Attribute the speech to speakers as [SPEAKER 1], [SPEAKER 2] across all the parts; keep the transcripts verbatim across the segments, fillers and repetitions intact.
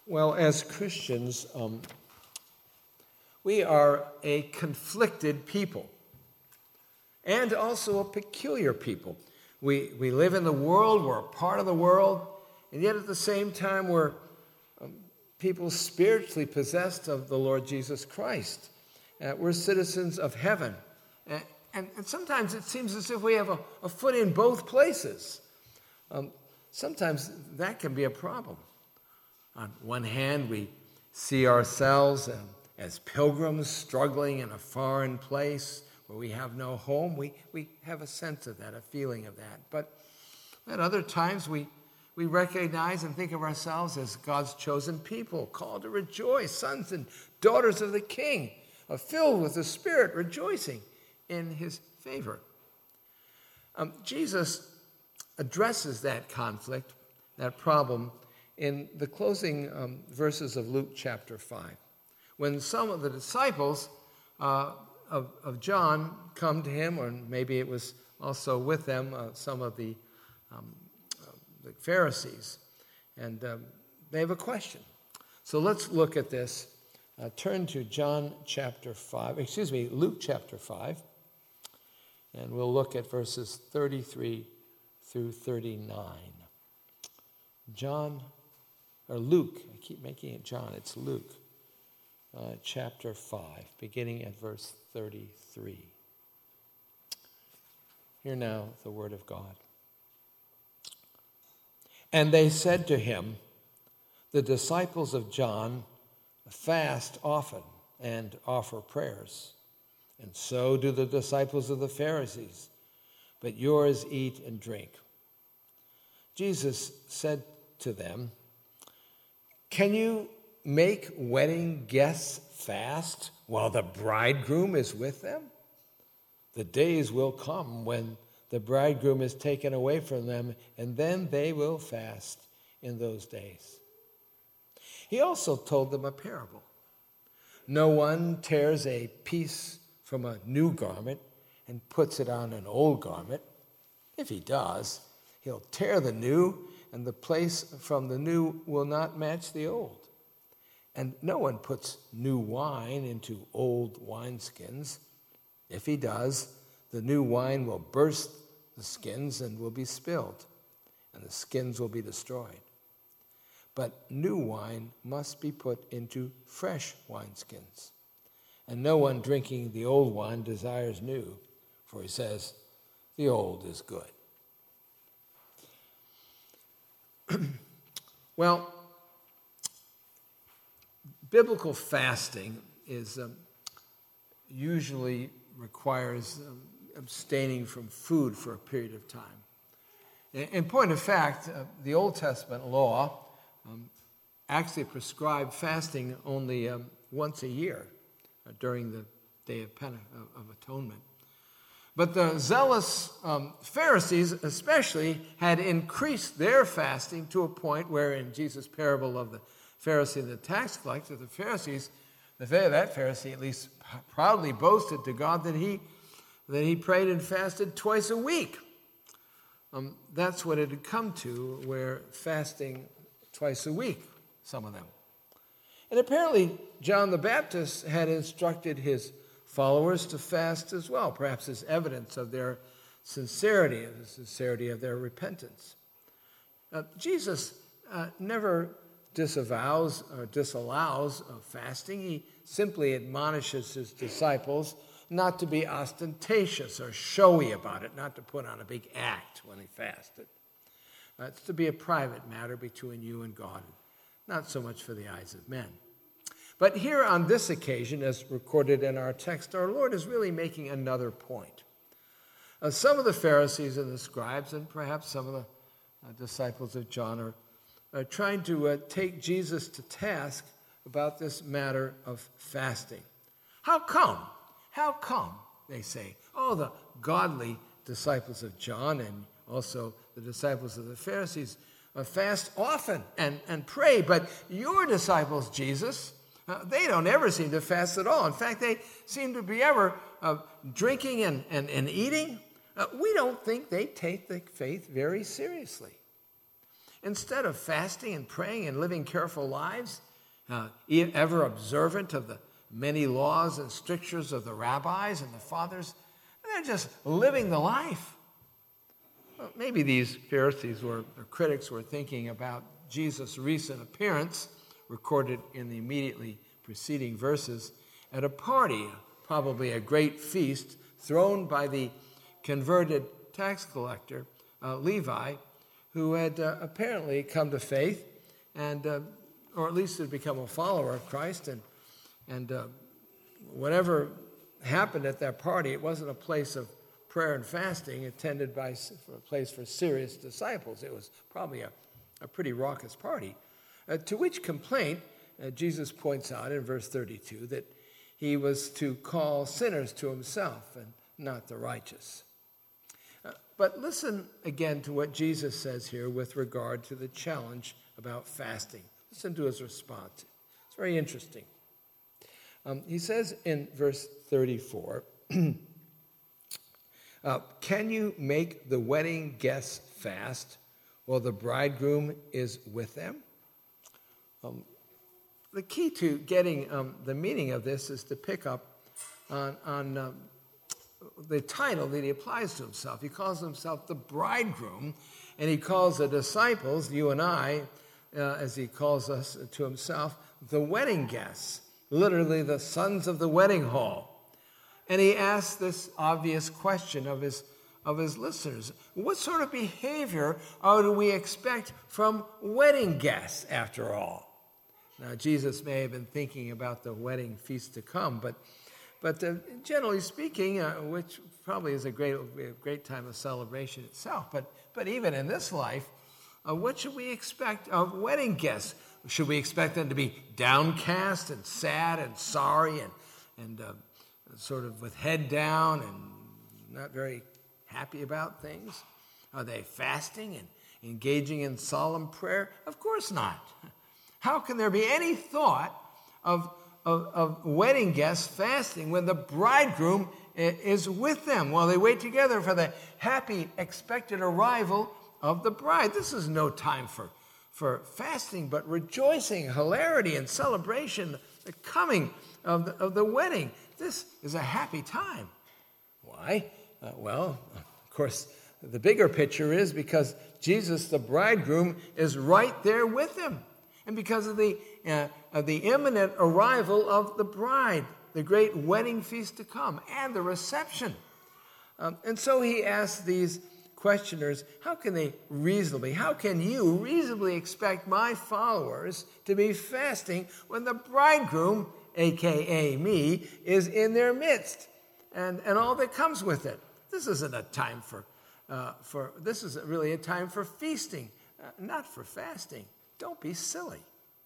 [SPEAKER 1] Well, as Christians, um, we are a conflicted people and also a peculiar people. We, we live in the world, we're a part of the world, and yet at the same time we're um, people spiritually possessed of the Lord Jesus Christ. Uh, we're citizens of heaven. And, and, and sometimes it seems as if we have a, a foot in both places. Um, sometimes that can be a problem. On one hand, we see ourselves um, as pilgrims struggling in a foreign place where we have no home. We, we have a sense of that, a feeling of that. But at other times, we, we recognize and think of ourselves as God's chosen people, called to rejoice, sons and daughters of the King, uh, filled with the Spirit, rejoicing in his favor. Um, Jesus addresses that conflict, that problem, in the closing um, verses of Luke chapter five, when some of the disciples uh, of, of John come to him, or maybe it was also with them, uh, some of the, um, uh, the Pharisees, and um, they have a question. So let's look at this. Uh, turn to John chapter five, excuse me, Luke chapter five, and we'll look at verses thirty-three through thirty-nine. John, or Luke, I keep making it John, it's Luke, uh, chapter five, beginning at verse thirty-three. Hear now the word of God. And they said to him, the disciples of John fast often and offer prayers, and so do the disciples of the Pharisees, but yours eat and drink. Jesus said to them, can you make wedding guests fast while the bridegroom is with them? The days will come when the bridegroom is taken away from them, and then they will fast in those days. He also told them a parable. No one tears a piece from a new garment and puts it on an old garment. If he does, he'll tear the new, and the place from the new will not match the old. And no one puts new wine into old wineskins. If he does, the new wine will burst the skins and will be spilled, and the skins will be destroyed. But new wine must be put into fresh wineskins. And no one drinking the old wine desires new, for he says, the old is good. Well, biblical fasting is um, usually requires um, abstaining from food for a period of time. In, in point of fact, uh, the Old Testament law um, actually prescribed fasting only um, once a year uh, during the Day of, Pente- of, of Atonement. But the zealous um, Pharisees especially had increased their fasting to a point where in Jesus' parable of the Pharisee and the tax collector, the Pharisees, the, that Pharisee at least proudly boasted to God that he, that he prayed and fasted twice a week. Um, that's what it had come to, where fasting twice a week, some of them. And apparently John the Baptist had instructed his followers to fast as well, perhaps as evidence of their sincerity, the sincerity of their repentance. Uh, Jesus uh, never disavows or disallows of fasting. He simply admonishes his disciples not to be ostentatious or showy about it, not to put on a big act when he fasted. Uh, it's to be a private matter between you and God, not so much for the eyes of men. But here on this occasion, as recorded in our text, our Lord is really making another point. Uh, some of the Pharisees and the scribes, and perhaps some of the uh, disciples of John, are, are trying to uh, take Jesus to task about this matter of fasting. How come? How come, they say, oh, the godly disciples of John and also the disciples of the Pharisees uh, fast often and, and pray, but your disciples, Jesus, Uh, they don't ever seem to fast at all. In fact, they seem to be ever uh, drinking and, and, and eating. Uh, we don't think they take the faith very seriously. instead of fasting and praying and living careful lives, uh, ever observant of the many laws and strictures of the rabbis and the fathers, they're just living the life. Well, maybe these Pharisees were, or critics were thinking about Jesus' recent appearance, recorded in the immediately preceding verses, at a party, probably a great feast, thrown by the converted tax collector, uh, Levi, who had uh, apparently come to faith, and uh, or at least had become a follower of Christ. And, and uh, whatever happened at that party, it wasn't a place of prayer and fasting attended by a place for serious disciples. It was probably a, a pretty raucous party. Uh, to which complaint, uh, Jesus points out in verse thirty-two that he was to call sinners to himself and not the righteous. Uh, but listen again to what Jesus says here with regard to the challenge about fasting. Listen to his response. It's very interesting. Um, he says in verse thirty-four, uh, can you make the wedding guests fast while the bridegroom is with them? Um, the key to getting um, the meaning of this is to pick up on, on um, the title that he applies to himself. He calls himself the bridegroom, and he calls the disciples, you and I, uh, as he calls us to himself, the wedding guests, literally the sons of the wedding hall. And he asks this obvious question of his, of his listeners. What sort of behavior uh, do we expect from wedding guests, after all? Now, Jesus may have been thinking about the wedding feast to come, but But uh, generally speaking, uh, which probably is a great, a great time of celebration itself, but, but even in this life, uh, what should we expect of wedding guests? Should we expect them to be downcast and sad and sorry and, and uh, sort of with head down and not very happy about things? Are they fasting and engaging in solemn prayer? Of course not. How can there be any thought of Of, of wedding guests fasting when the bridegroom is with them while they wait together for the happy expected arrival of the bride? This is no time for, for fasting, but rejoicing, hilarity, and celebration, the coming of the, of the wedding. This is a happy time. Why? Uh, well, of course, the bigger picture is because Jesus, the bridegroom, is right there with them. And because of the, uh, of the imminent arrival of the bride, the great wedding feast to come, and the reception. Um, and so he asks these questioners, how can they reasonably, how can you reasonably expect my followers to be fasting when the bridegroom, a k a me, is in their midst, and, and all that comes with it? This isn't a time for, uh, for this is really a time for feasting, uh, not for fasting. Don't be silly.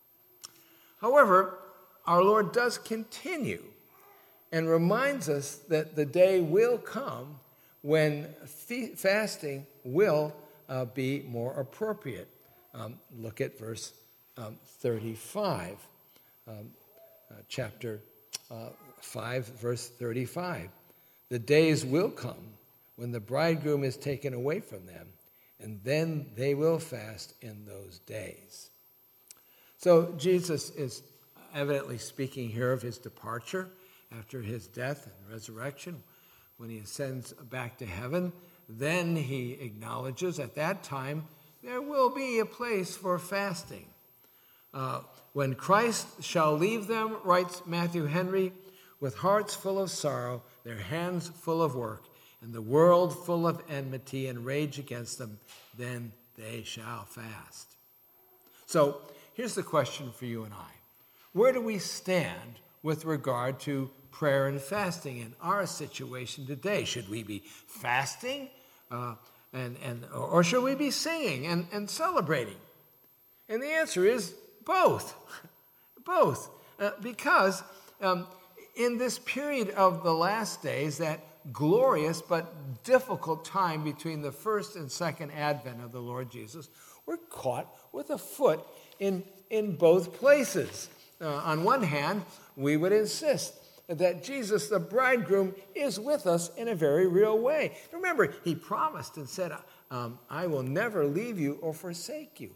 [SPEAKER 1] However, our Lord does continue and reminds us that the day will come when fe- fasting will uh, be more appropriate. Um, look at verse um, thirty-five, um, uh, chapter uh, five, verse thirty-five. The days will come when the bridegroom is taken away from them, and then they will fast in those days. So Jesus is evidently speaking here of his departure after his death and resurrection. When he ascends back to heaven, then he acknowledges at that time there will be a place for fasting. Uh, when Christ shall leave them, writes Matthew Henry, with hearts full of sorrow, their hands full of work, and the world full of enmity and rage against them, then they shall fast. So here's the question for you and I. Where do we stand with regard to prayer and fasting in our situation today? Should we be fasting uh, and, and, or should we be singing and, and celebrating? And the answer is both. Both. Uh, because um, in this period of the last days, that glorious but difficult time between the first and second advent of the Lord Jesus, we're caught with a foot in, in both places. Uh, on one hand, we would insist that Jesus, the bridegroom, is with us in a very real way. Remember, he promised and said, um, I will never leave you or forsake you.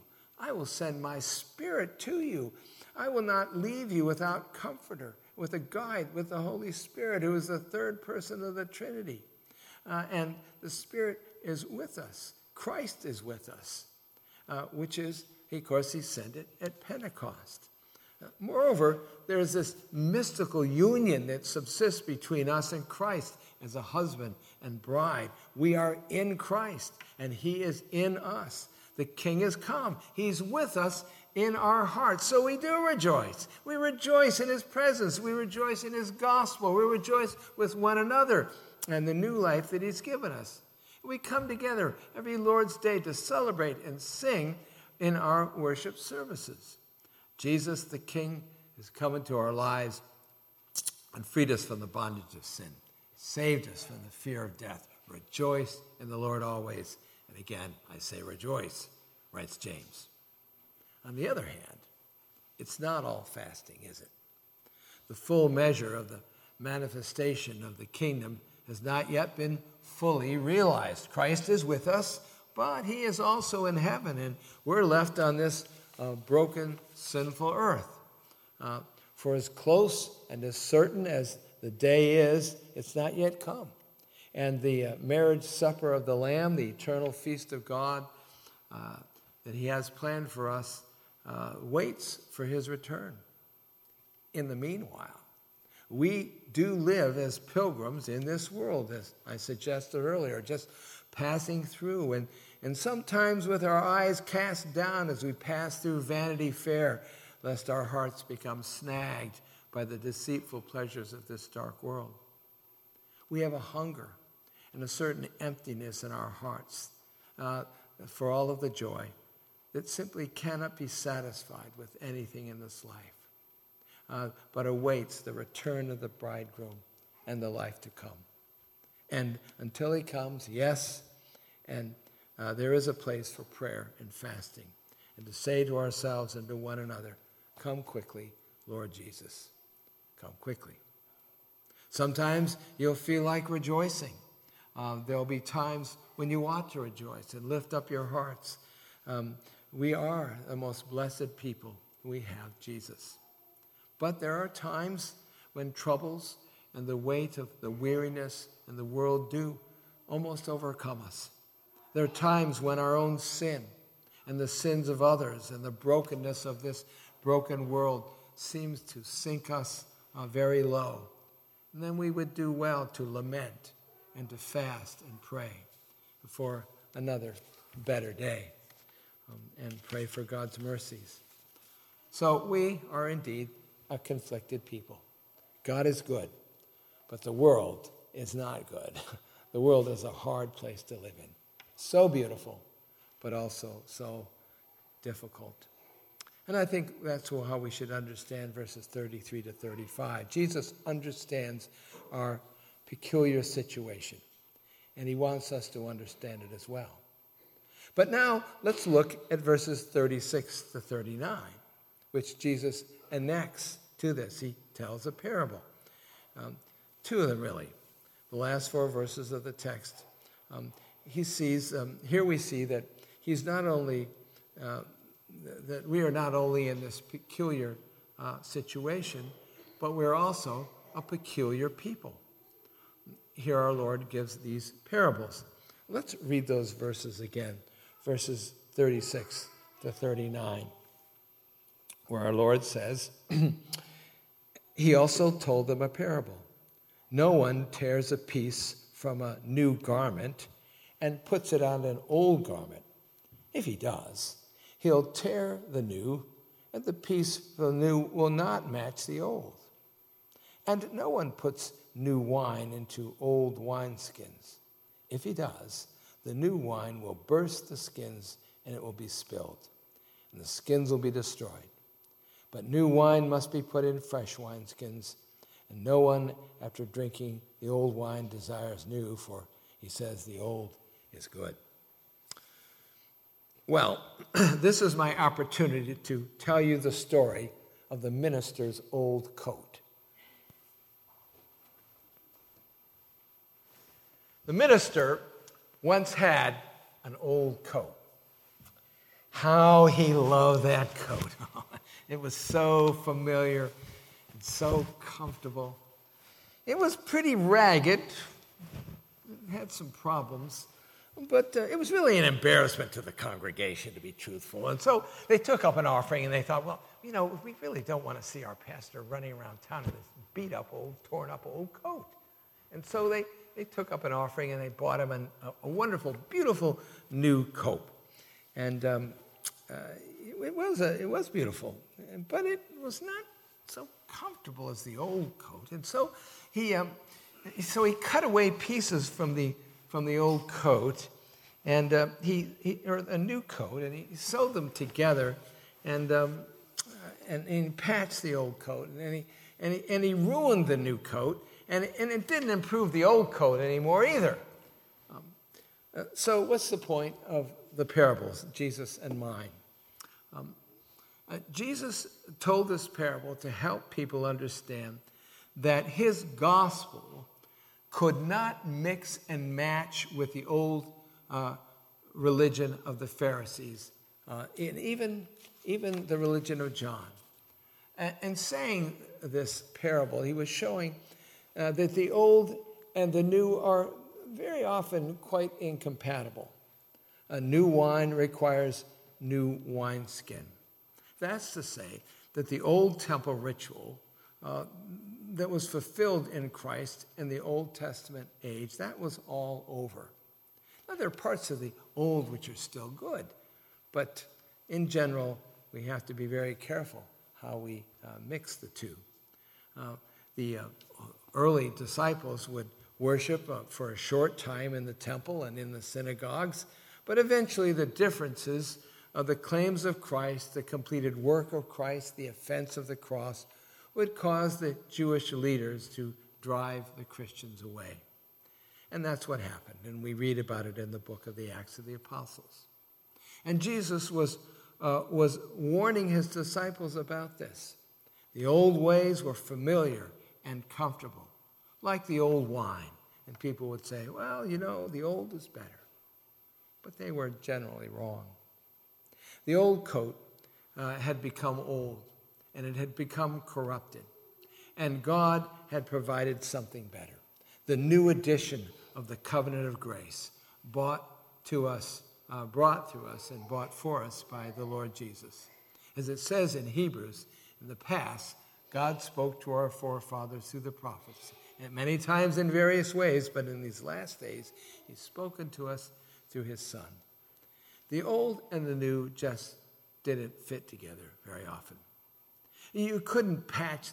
[SPEAKER 1] I will send my Spirit to you. I will not leave you without comforter, with a guide, with the Holy Spirit, who is the third person of the Trinity. Uh, and the Spirit is with us. Christ is with us, uh, which is, of course, he sent it at Pentecost. Uh, moreover, there's this mystical union that subsists between us and Christ as a husband and bride. We are in Christ, and he is in us. The King has come. He's with us in our hearts. So we do rejoice. We rejoice in his presence. We rejoice in his gospel. We rejoice with one another and the new life that he's given us. We come together every Lord's Day to celebrate and sing in our worship services. Jesus, the King, has come into our lives and freed us from the bondage of sin, saved us from the fear of death. Rejoice in the Lord always. And again, I say rejoice, writes James. On the other hand, it's not all fasting, is it? The full measure of the manifestation of the kingdom has not yet been fully realized. Christ is with us, but he is also in heaven, and we're left on this uh, broken, sinful earth. Uh, for as close and as certain as the day is, it's not yet come. And the uh, marriage supper of the Lamb, the eternal feast of God uh, that he has planned for us, uh, waits for his return. In the meanwhile, we do live as pilgrims in this world, as I suggested earlier, just passing through, and, and sometimes with our eyes cast down as we pass through Vanity Fair, lest our hearts become snagged by the deceitful pleasures of this dark world. We have a hunger and a certain emptiness in our hearts uh, for all of the joy that simply cannot be satisfied with anything in this life, uh, but awaits the return of the bridegroom and the life to come. And until he comes, yes, and uh, there is a place for prayer and fasting, and to say to ourselves and to one another, come quickly, Lord Jesus, come quickly. Sometimes you'll feel like rejoicing. Uh, there'll be times when you ought to rejoice and lift up your hearts. Um, we are the most blessed people. We have Jesus. But there are times when troubles and the weight of the weariness in the world do almost overcome us. There are times when our own sin and the sins of others and the brokenness of this broken world seems to sink us uh, very low. And then we would do well to lament and to fast and pray for another better day, um, and pray for God's mercies. So we are indeed a conflicted people. God is good, but the world is not good. The world is a hard place to live in. So beautiful, but also so difficult. And I think that's how we should understand verses thirty-three to thirty-five. Jesus understands our peculiar situation, and he wants us to understand it as well. But now let's look at verses thirty-six to thirty-nine, which Jesus annexes to this. He tells a parable. Um, two of them, really. The last four verses of the text. Um, he sees, um, here we see that he's not only, uh, that we are not only in this peculiar uh, situation, but we're also a peculiar people. Here our Lord gives these parables. Let's read those verses again, verses thirty-six to thirty-nine, where our Lord says, he also told them a parable. No one tears a piece from a new garment and puts it on an old garment. If he does, he'll tear the new, and the piece of the new will not match the old. And no one puts new wine into old wineskins. If he does, the new wine will burst the skins, and it will be spilled, and the skins will be destroyed. But new wine must be put in fresh wineskins, and no one, after drinking the old wine, desires new, for he says the old is good. Well, this is my opportunity to tell you the story of the minister's old coat. The minister once had an old coat. How he loved that coat. It was so familiar and so comfortable. It was pretty ragged. It had some problems. But uh, it was really an embarrassment to the congregation, to be truthful. And so they took up an offering, and they thought, well, you know, we really don't want to see our pastor running around town in this beat-up, old, torn-up old coat. And so they, they took up an offering, and they bought him an, a, a wonderful, beautiful new coat. And um, uh, it, it, was a, it was beautiful, but it was not so comfortable as the old coat. And so he, um, so he cut away pieces from the from the old coat, and uh, he, he or a new coat, and he sewed them together, and um, and, and he patched the old coat, and he and he and he ruined the new coat, and and it didn't improve the old coat anymore either. Um, uh, so what's the point of the parables, Jesus and mine? Um, uh, Jesus told this parable to help people understand that his gospel could not mix and match with the old uh, religion of the Pharisees, uh, and even, even the religion of John. And, and saying this parable, he was showing uh, that the old and the new are very often quite incompatible. A new wine requires new wineskin. That's to say that the old temple ritual uh, that was fulfilled in Christ in the Old Testament age, that was all over. Now, there are parts of the old which are still good, but in general, we have to be very careful how we uh, mix the two. Uh, the uh, early disciples would worship uh, for a short time in the temple and in the synagogues, but eventually the differences of the claims of Christ, the completed work of Christ, the offense of the cross, would cause the Jewish leaders to drive the Christians away. And that's what happened, and we read about it in the book of the Acts of the Apostles. And Jesus was, uh, was warning his disciples about this. The old ways were familiar and comfortable, like the old wine. And people would say, well, you know, the old is better. But they were generally wrong. The old coat uh, had become old, and it had become corrupted. And God had provided something better. The new edition of the covenant of grace bought to us, uh, brought to us and bought for us by the Lord Jesus. As it says in Hebrews, in the past, God spoke to our forefathers through the prophets, and many times in various ways, but in these last days, he's spoken to us through his Son. The old and the new just didn't fit together very often. You couldn't patch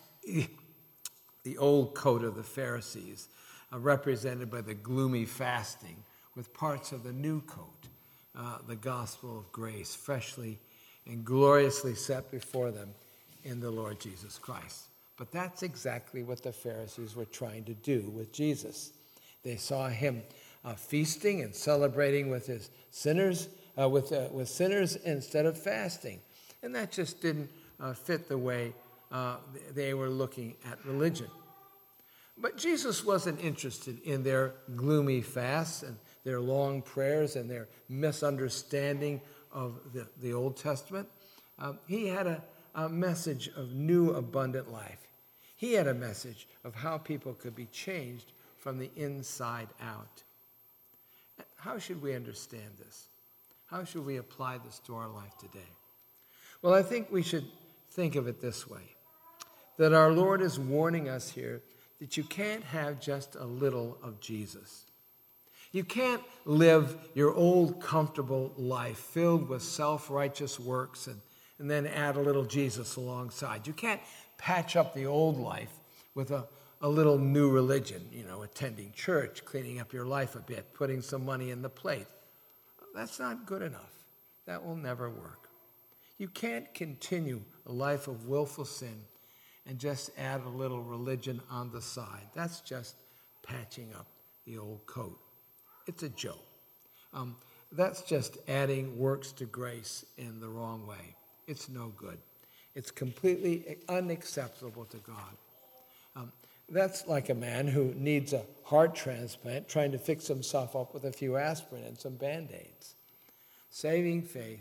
[SPEAKER 1] the old coat of the Pharisees, uh, represented by the gloomy fasting, with parts of the new coat, uh, the gospel of grace, freshly and gloriously set before them in the Lord Jesus Christ. But that's exactly what the Pharisees were trying to do with Jesus. They saw him uh, feasting and celebrating with his sinners, uh, with uh, with sinners instead of fasting, and that just didn't uh, fit the way uh, they were looking at religion. But Jesus wasn't interested in their gloomy fasts and their long prayers and their misunderstanding of the, the Old Testament. Uh, he had a, a message of new abundant life. He had a message of how people could be changed from the inside out. How should we understand this? How should we apply this to our life today? Well, I think we should think of it this way, that our Lord is warning us here that you can't have just a little of Jesus. You can't live your old comfortable life filled with self-righteous works and, and then add a little Jesus alongside. You can't patch up the old life with a, a little new religion, you know, attending church, cleaning up your life a bit, putting some money in the plate. That's not good enough. That will never work. You can't continue a life of willful sin and just add a little religion on the side. That's just patching up the old coat. It's a joke. Um, that's just adding works to grace in the wrong way. It's no good. It's completely unacceptable to God. Um, that's like a man who needs a heart transplant trying to fix himself up with a few aspirin and some Band-Aids. Saving faith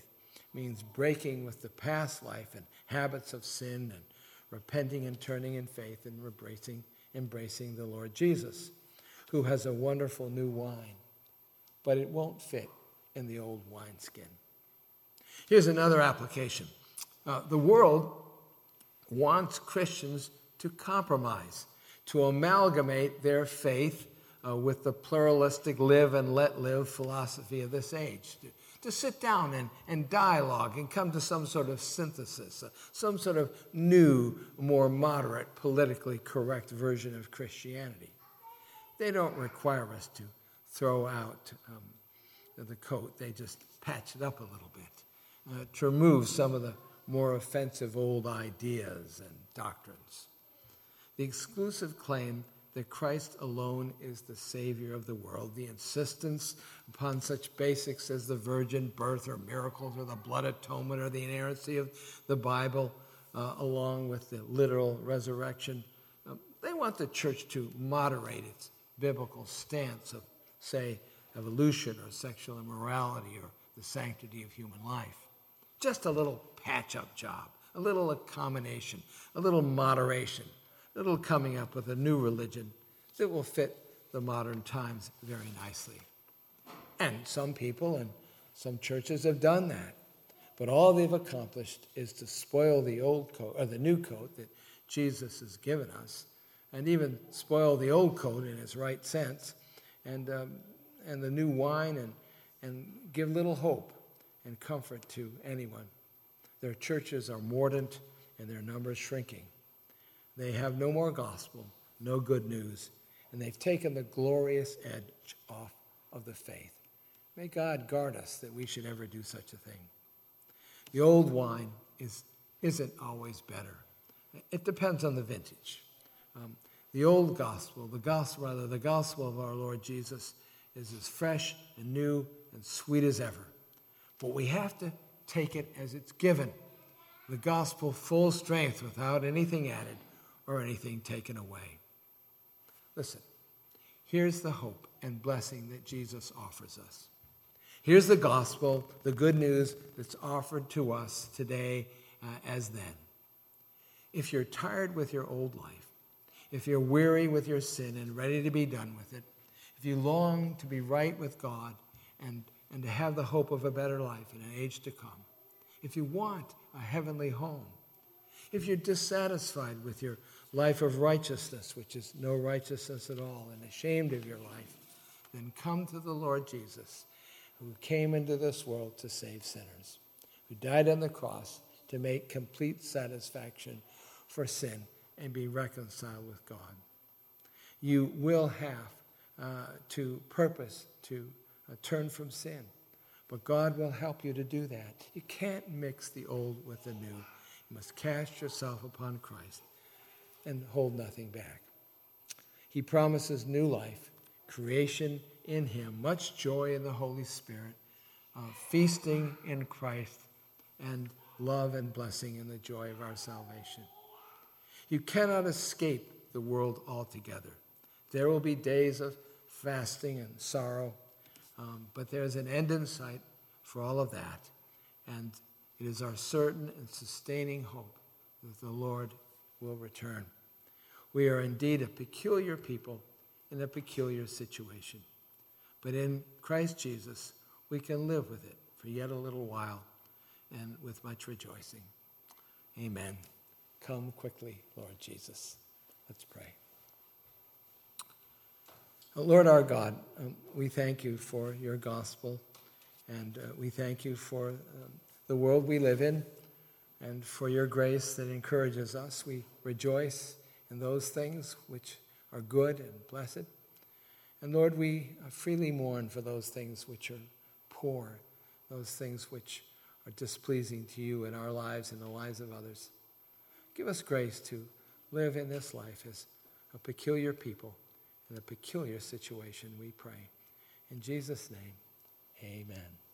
[SPEAKER 1] means breaking with the past life and habits of sin and repenting and turning in faith and embracing, embracing the Lord Jesus, who has a wonderful new wine, but it won't fit in the old wineskin. Here's another application. Uh, the world wants Christians to compromise, to amalgamate their faith uh, with the pluralistic live and let live philosophy of this age, to, to sit down and, and dialogue and come to some sort of synthesis, uh, some sort of new, more moderate, politically correct version of Christianity. They don't require us to throw out um, the coat. They just patch it up a little bit uh, to remove some of the more offensive old ideas and doctrines. The exclusive claim that Christ alone is the Savior of the world, the insistence upon such basics as the virgin birth or miracles or the blood atonement or the inerrancy of the Bible, uh, along with the literal resurrection, uh, they want the church to moderate its biblical stance of, say, evolution or sexual immorality or the sanctity of human life. Just a little patch-up job, a little accommodation, a little moderation, a little coming up with a new religion that will fit the modern times very nicely. And some people and some churches have done that. But all they've accomplished is to spoil the old coat, or the new coat that Jesus has given us, and even spoil the old coat in its right sense, and um, and the new wine, and and give little hope and comfort to anyone. Their churches are mordant and their numbers shrinking. They have no more gospel, no good news, and they've taken the glorious edge off of the faith. May God guard us that we should ever do such a thing. The old wine is, isn't always better. It depends on the vintage. Um, the old gospel, the gospel, rather, the gospel of our Lord Jesus is as fresh and new and sweet as ever. But we have to take it as it's given. The gospel full strength without anything added or anything taken away. Listen, here's the hope and blessing that Jesus offers us. Here's the gospel, the good news that's offered to us today uh, as then. If you're tired with your old life, if you're weary with your sin and ready to be done with it, if you long to be right with God and, and to have the hope of a better life in an age to come, if you want a heavenly home, if you're dissatisfied with your life of righteousness, which is no righteousness at all, and ashamed of your life, then come to the Lord Jesus, who came into this world to save sinners, who died on the cross to make complete satisfaction for sin and be reconciled with God. You will have uh, to purpose to uh, turn from sin, but God will help you to do that. You can't mix the old with the new. You must cast yourself upon Christ and hold nothing back. He promises new life, creation in him, much joy in the Holy Spirit, uh, feasting in Christ, and love and blessing in the joy of our salvation. You cannot escape the world altogether. There will be days of fasting and sorrow, um, but there's an end in sight for all of that, and it is our certain and sustaining hope that the Lord will return. We are indeed a peculiar people in a peculiar situation, but in Christ Jesus, we can live with it for yet a little while and with much rejoicing. Amen. Come quickly, Lord Jesus. Let's pray. Lord our God, um, we thank you for your gospel, and uh, we thank you for um, the world we live in, and for your grace that encourages us. We rejoice in those things which are good and blessed. And Lord, we freely mourn for those things which are poor, those things which are displeasing to you in our lives and the lives of others. Give us grace to live in this life as a peculiar people in a peculiar situation, we pray. In Jesus' name, amen.